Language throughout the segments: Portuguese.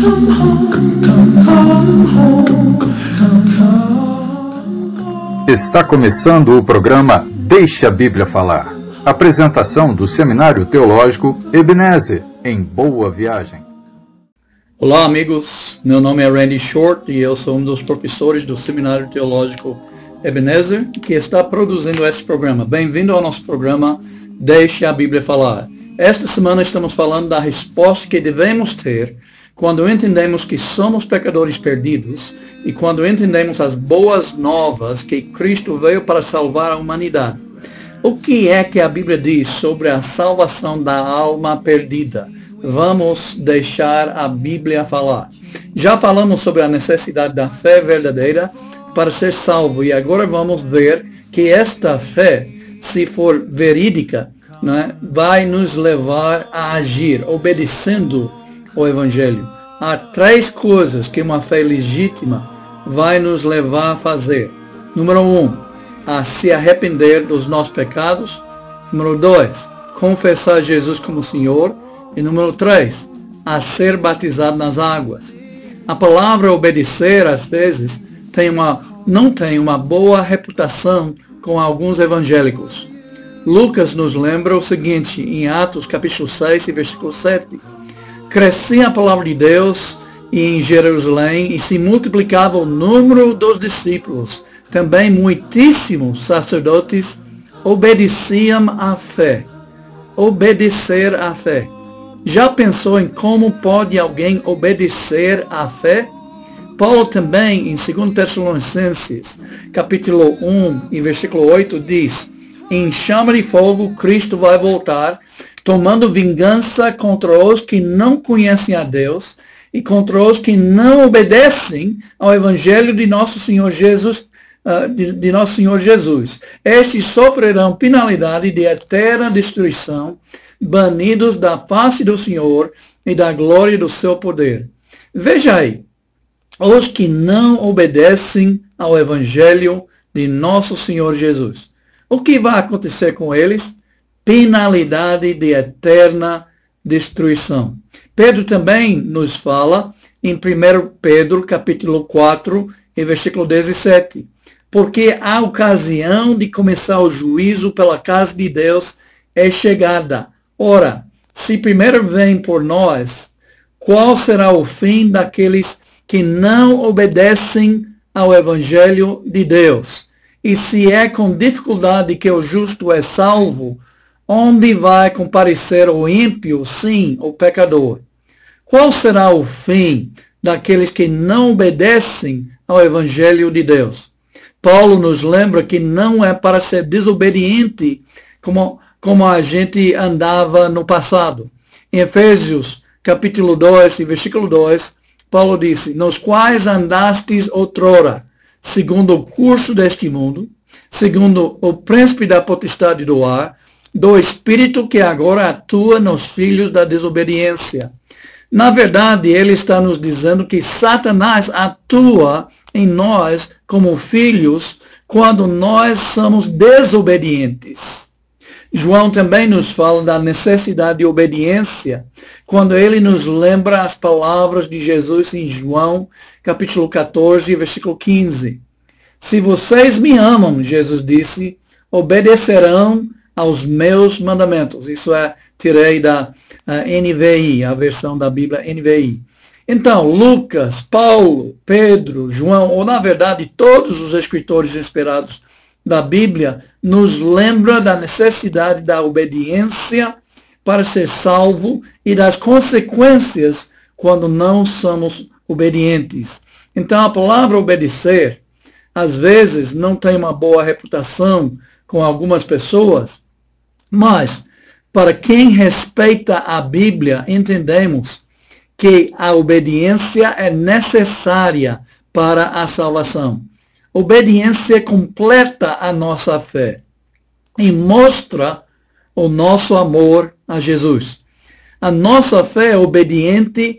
Está começando o programa Deixa a Bíblia Falar. Apresentação do Seminário Teológico Ebenezer, em Boa Viagem. Olá amigos, meu nome é Randy Short e eu sou um dos professores do Seminário Teológico Ebenezer, que está produzindo esse programa. Bem-vindo ao nosso programa Deixa a Bíblia Falar. Esta semana estamos falando da resposta que devemos ter quando entendemos que somos pecadores perdidos e quando entendemos as boas novas que Cristo veio para salvar a humanidade. O que é que a Bíblia diz sobre a salvação da alma perdida? Vamos deixar a Bíblia falar. Já falamos sobre a necessidade da fé verdadeira para ser salvo e agora vamos ver que esta fé, se for verídica, vai nos levar a agir, obedecendo o Evangelho. Há três coisas que uma fé legítima vai nos levar a fazer. Número 1, a se arrepender dos nossos pecados. Número 2, confessar Jesus como Senhor. E número 3, a ser batizado nas águas. A palavra obedecer, às vezes, não tem uma boa reputação com alguns evangélicos. Lucas nos lembra o seguinte, em Atos capítulo 6, versículo 7. Crescia a palavra de Deus em Jerusalém e se multiplicava o número dos discípulos. Também muitíssimos sacerdotes obedeciam à fé. Obedecer à fé. Já pensou em como pode alguém obedecer à fé? Paulo também, em 2 Tessalonicenses, capítulo 1, e versículo 8, diz: em chama de fogo, Cristo vai voltar, tomando vingança contra os que não conhecem a Deus e contra os que não obedecem ao Evangelho de nosso Senhor Jesus. Estes sofrerão penalidade de eterna destruição, banidos da face do Senhor e da glória do seu poder. Veja aí, os que não obedecem ao Evangelho de nosso Senhor Jesus. O que vai acontecer com eles? Penalidade de eterna destruição. Pedro também nos fala em 1 Pedro capítulo 4 e versículo 17. Porque a ocasião de começar o juízo pela casa de Deus é chegada. Ora, se primeiro vem por nós, qual será o fim daqueles que não obedecem ao Evangelho de Deus? E se é com dificuldade que o justo é salvo, onde vai comparecer o ímpio, sim, o pecador? Qual será o fim daqueles que não obedecem ao Evangelho de Deus? Paulo nos lembra que não é para ser desobediente como a gente andava no passado. Em Efésios, capítulo 2, versículo 2, Paulo disse: nos quais andastes outrora, segundo o curso deste mundo, segundo o príncipe da potestade do ar, do espírito que agora atua nos filhos da desobediência. Na verdade, ele está nos dizendo que Satanás atua em nós como filhos quando nós somos desobedientes. João também nos fala da necessidade de obediência, quando ele nos lembra as palavras de Jesus em João, capítulo 14, versículo 15. Se vocês me amam, Jesus disse, obedecerão aos meus mandamentos. Isso tirei da NVI, a versão da Bíblia NVI. Então, Lucas, Paulo, Pedro, João, ou na verdade todos os escritores inspirados da Bíblia, nos lembra da necessidade da obediência para ser salvo e das consequências quando não somos obedientes. Então, a palavra obedecer, às vezes, não tem uma boa reputação com algumas pessoas, mas, para quem respeita a Bíblia, entendemos que a obediência é necessária para a salvação. Obediência completa a nossa fé e mostra o nosso amor a Jesus. A nossa fé obediente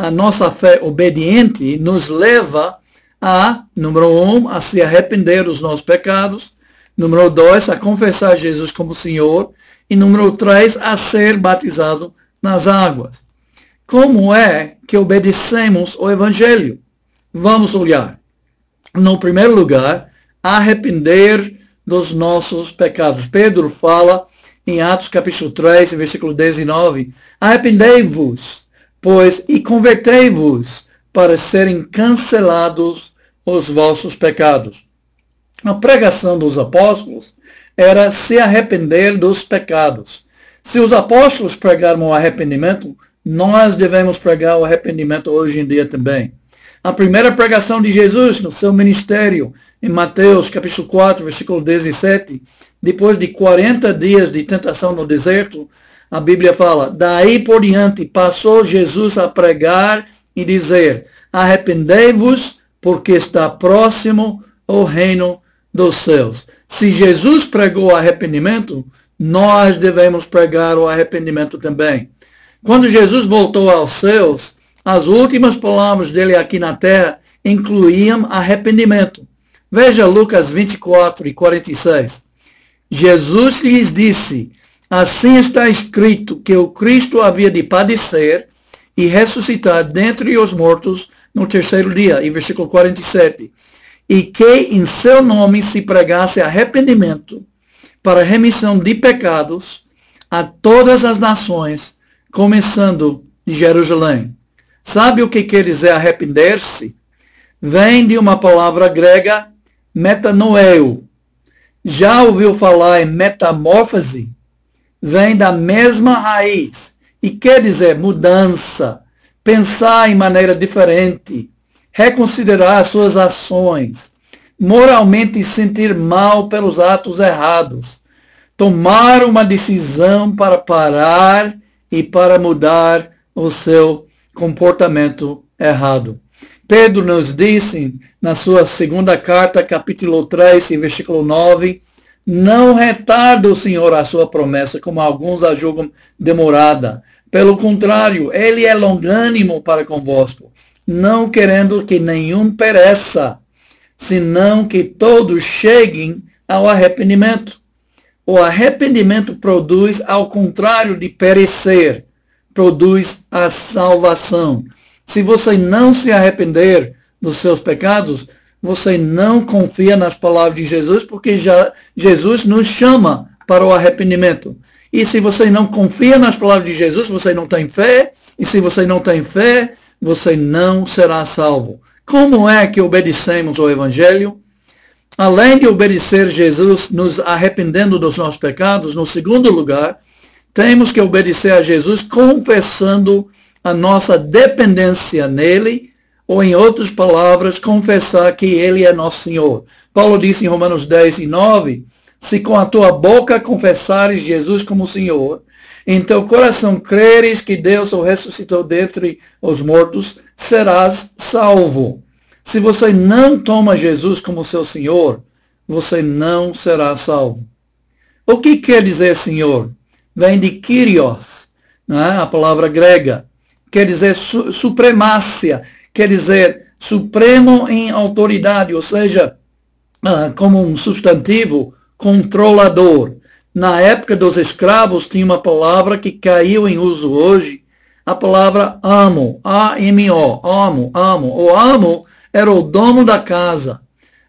nos leva a, número 1, a se arrepender dos nossos pecados, número 2, a confessar Jesus como Senhor, e número 3, a ser batizado nas águas. como é que obedecemos o Evangelho? Vamos olhar. No primeiro lugar, arrepender dos nossos pecados. Pedro fala em Atos capítulo 3, versículo 19, arrependei-vos, pois, e convertei-vos, para serem cancelados os vossos pecados. A pregação dos apóstolos era se arrepender dos pecados. Se os apóstolos pregaram o arrependimento, nós devemos pregar o arrependimento hoje em dia também. A primeira pregação de Jesus no seu ministério, em Mateus capítulo 4, versículo 17, depois de 40 dias de tentação no deserto, a Bíblia fala, daí por diante passou Jesus a pregar e dizer, arrependei-vos, porque está próximo o reino dos céus. Se Jesus pregou arrependimento, nós devemos pregar o arrependimento também. Quando Jesus voltou aos céus, as últimas palavras dele aqui na terra incluíam arrependimento. Veja Lucas 24 e 46. Jesus lhes disse, assim está escrito que o Cristo havia de padecer e ressuscitar dentre os mortos no terceiro dia, em versículo 47. E que em seu nome se pregasse arrependimento para remissão de pecados a todas as nações, começando de Jerusalém. Sabe o que quer dizer arrepender-se? Vem de uma palavra grega, metanoeo. Já ouviu falar em metamorfose? Vem da mesma raiz e quer dizer mudança, pensar em maneira diferente, reconsiderar suas ações, moralmente sentir mal pelos atos errados, tomar uma decisão para parar e para mudar o seu comportamento errado. Pedro nos disse na sua segunda carta, capítulo 3, versículo 9, não retarda o Senhor a sua promessa, como alguns a julgam demorada. Pelo contrário, ele é longânimo para convosco, não querendo que nenhum pereça, senão que todos cheguem ao arrependimento. O arrependimento produz, ao contrário de perecer, produz a salvação. Se você não se arrepender dos seus pecados, você não confia nas palavras de Jesus, porque Jesus nos chama para o arrependimento. E se você não confia nas palavras de Jesus, você não tem fé. E se você não tem fé, você não será salvo. Como é que obedecemos ao Evangelho? Além de obedecer Jesus nos arrependendo dos nossos pecados, no segundo lugar, temos que obedecer a Jesus confessando a nossa dependência nele, ou em outras palavras, confessar que ele é nosso Senhor. Paulo disse em Romanos 10 e 9, se com a tua boca confessares Jesus como Senhor, em teu coração creres que Deus o ressuscitou dentre os mortos, serás salvo. Se você não toma Jesus como seu Senhor, você não será salvo. O que quer dizer Senhor? Vem de Kyrios, a palavra grega. Quer dizer supremácia, quer dizer supremo em autoridade, ou seja, como um substantivo, controlador. Na época dos escravos tinha uma palavra que caiu em uso hoje, a palavra amo, A-M-O, amo. O amo era o dono da casa,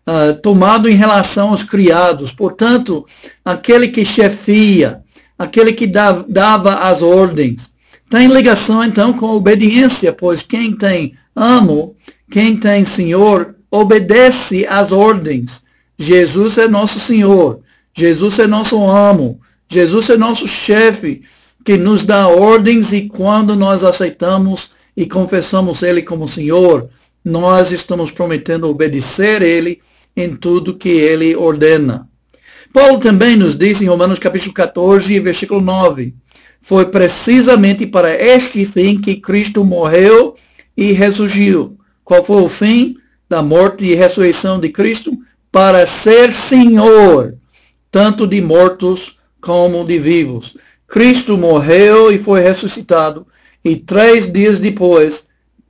tomado em relação aos criados, portanto, aquele que chefia, aquele que dava as ordens. Tem ligação, então, com obediência, pois quem tem amo, quem tem Senhor, obedece às ordens. Jesus é nosso Senhor, Jesus é nosso amo, Jesus é nosso chefe, que nos dá ordens e quando nós aceitamos e confessamos Ele como Senhor, nós estamos prometendo obedecer Ele em tudo que Ele ordena. Paulo também nos diz em Romanos capítulo 14, versículo 9, foi precisamente para este fim que Cristo morreu e ressurgiu. Qual foi o fim da morte e ressurreição de Cristo? Para ser Senhor, tanto de mortos como de vivos. Cristo morreu e foi ressuscitado, e 3 dias depois,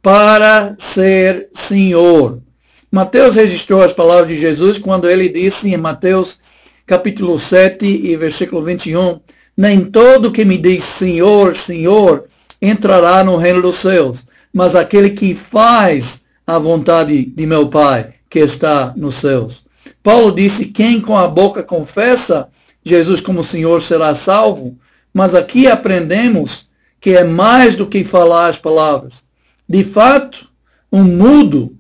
para ser Senhor. Mateus registrou as palavras de Jesus quando ele disse em Mateus capítulo 7 e versículo 21, nem todo que me diz Senhor, Senhor, entrará no reino dos céus, mas aquele que faz a vontade de meu Pai, que está nos céus. Paulo disse, quem com a boca confessa Jesus como Senhor será salvo, mas aqui aprendemos que é mais do que falar as palavras. De fato, um mudo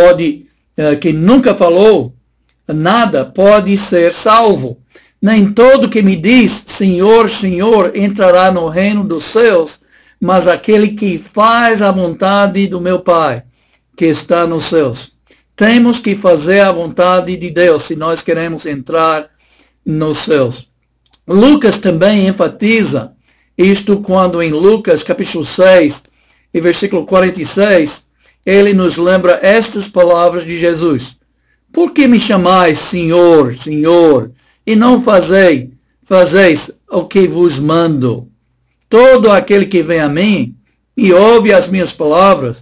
que nunca falou nada pode ser salvo. Nem todo que me diz, Senhor, Senhor, entrará no reino dos céus, mas aquele que faz a vontade do meu Pai, que está nos céus. Temos que fazer a vontade de Deus se nós queremos entrar nos céus. Lucas também enfatiza isto quando em Lucas capítulo 6 e versículo 46, ele nos lembra estas palavras de Jesus. Por que me chamais Senhor, Senhor, e não fazeis o que vos mando? Todo aquele que vem a mim e ouve as minhas palavras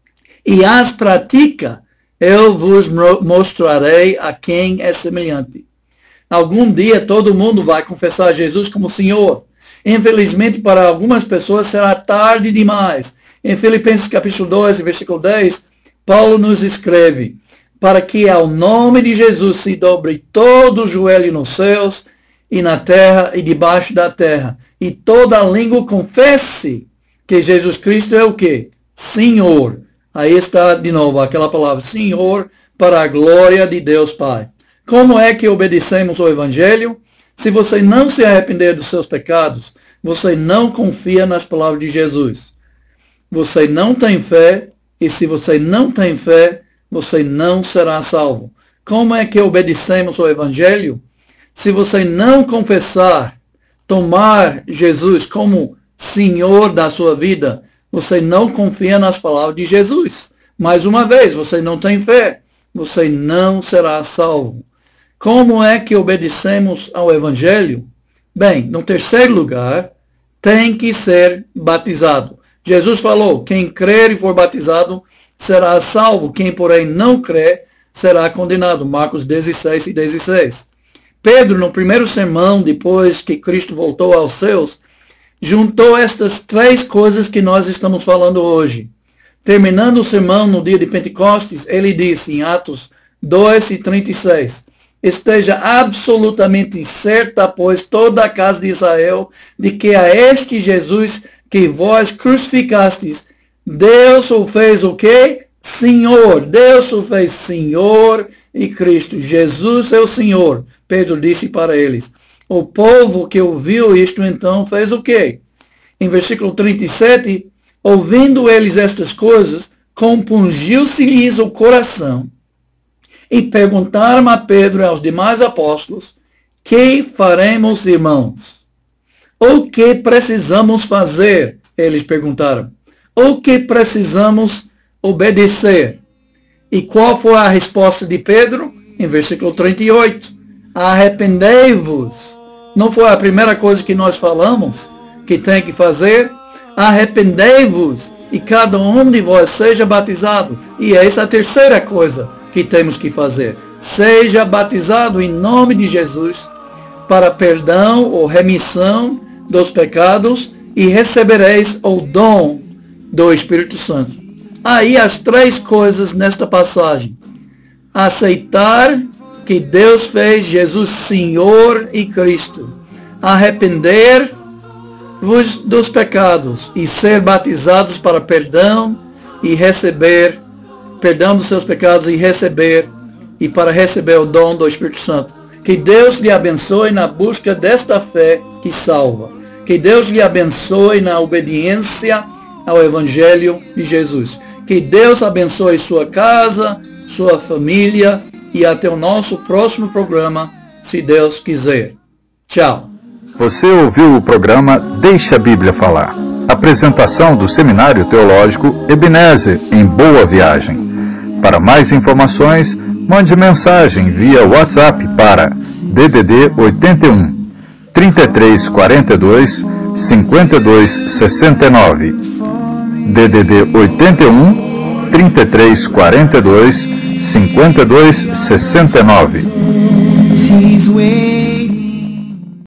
e as pratica, eu vos mostrarei a quem é semelhante. Algum dia todo mundo vai confessar Jesus como Senhor. Infelizmente, para algumas pessoas será tarde demais. Em Filipenses capítulo 2, versículo 10, Paulo nos escreve, para que ao nome de Jesus se dobre todo o joelho nos céus e na terra e debaixo da terra, e toda a língua confesse que Jesus Cristo é o quê? Senhor. Aí está de novo aquela palavra, Senhor, para a glória de Deus Pai. Como é que obedecemos ao Evangelho? Se você não se arrepender dos seus pecados, você não confia nas palavras de Jesus. Você não tem fé, e se você não tem fé, você não será salvo. Como é que obedecemos ao Evangelho? Se você não confessar, tomar Jesus como Senhor da sua vida, você não confia nas palavras de Jesus. Mais uma vez, você não tem fé, você não será salvo. Como é que obedecemos ao Evangelho? Bem, no terceiro lugar, tem que ser batizado. Jesus falou, quem crer e for batizado será salvo, quem porém não crer será condenado. Marcos 16 e 16. Pedro, no primeiro sermão, depois que Cristo voltou aos céus, juntou estas três coisas que nós estamos falando hoje. Terminando o sermão no dia de Pentecostes, ele disse em Atos 2 e 36, esteja absolutamente certa, pois, toda a casa de Israel, de que a este Jesus que vós crucificastes, Deus o fez o quê? Senhor. Deus o fez Senhor e Cristo. Jesus é o Senhor. Pedro disse para eles. O povo que ouviu isto, então, fez o quê? Em versículo 37, ouvindo eles estas coisas, compungiu-se-lhes o coração e perguntaram a Pedro e aos demais apóstolos, que faremos, irmãos? O que precisamos fazer? Eles perguntaram. O que precisamos obedecer? E qual foi a resposta de Pedro? Em versículo 38. Arrependei-vos. Não foi a primeira coisa que nós falamos que tem que fazer? Arrependei-vos e cada um de vós seja batizado. E essa é a terceira coisa que temos que fazer. Seja batizado em nome de Jesus para perdão ou remissão dos pecados e recebereis o dom do Espírito Santo. Aí as três coisas nesta passagem. Aceitar que Deus fez Jesus Senhor e Cristo. Arrepender-vos dos pecados e ser batizados para perdão e receber perdão dos seus pecados e para receber o dom do Espírito Santo. Que Deus lhe abençoe na busca desta fé que salva. Que Deus lhe abençoe na obediência ao Evangelho de Jesus. Que Deus abençoe sua casa, sua família e até o nosso próximo programa, se Deus quiser. Tchau. Você ouviu o programa Deixa a Bíblia Falar. Apresentação do Seminário Teológico Ebenezer, em Boa Viagem. Para mais informações, mande mensagem via WhatsApp para DDD 81 3342 5269. DDD 81 3342 5269.